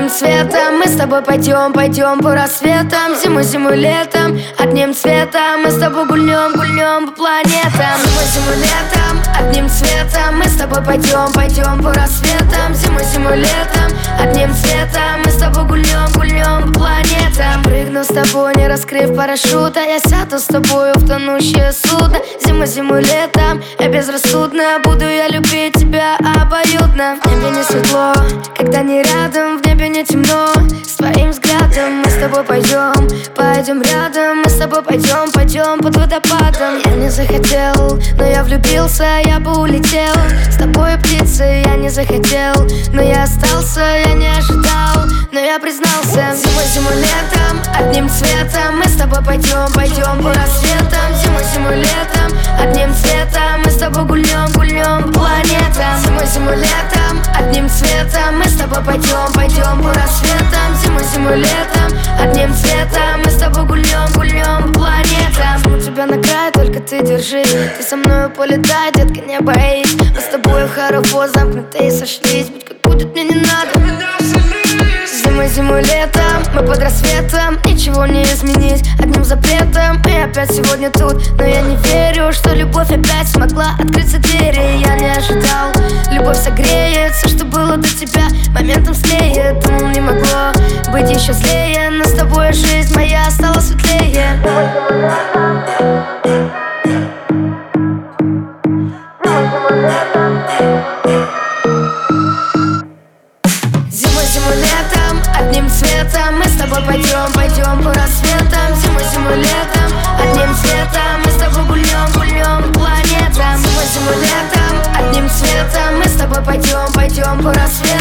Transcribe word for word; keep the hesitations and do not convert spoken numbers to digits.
одним цветом мы с тобой пойдем, пойдем по рассветам. Зимой, зимой, летом, одним цветом мы с тобой гульнем, гульнем по планетам. Зимой, зимой, летом, одним цветом мы с тобой пойдем, пойдем по рассветам. Зимой, зимой, летом, одним цветом мы с тобой гульнем, гульнем по планетам. Прыгну с тобой, не раскрыв парашюта, я сяду с тобой в тонущее судно. Зимой, зимой, летом, я безрассудно буду я любить тебя обоюдно. В небе не светло, когда не рядом, в небе не темно. С твоим взглядом мы с тобой пойдем, пойдем рядом. Мы с тобой пойдем, пойдем под водопадом. Я не захотел, но я влюбился, я бы улетел. С тобой птицей я не захотел, но я остался, я не ожидал, но я признался. Зимой, зимой, летом, одним цветом мы с тобой пойдем, пойдем по рассветам. Зимой, зимой, летом, одним цветом мы с тобой гульнем, гульнем по планетам. Зимой, зимой, летом, одним цветом мы с тобой пойдем, пойдем по рассветам. Зимой, зимой, летом, одним цветом мы с тобой гульнем, гульнем по планетам. Жму тебя на край, только ты держись. Ты со мною полетай, детка, не боись. Мы с тобой в хоровод замкнутые сошлись. Будь как будет, мне не надо. Зимой, зимой, летом, мы под рассветом. Ничего не изменить одним запретом. И опять сегодня тут, но я не верю, что любовь опять смогла открыться двери. Я не ожидал, любовь согреет все, что было до тебя, моментом слеет. Думал, не могло быть еще злее, но с тобой жизнь моя стала светлее. Зимой, зимой, летом, одним цветом мы с тобой пойдем, пойдем по рассветам. Зимой, зимой, летом, одним цветом мы с тобой гульнем, гульнем по планетам. Зимой, зимой, летом, одним цветом мы с тобой пойдем, пойдем по рассветам.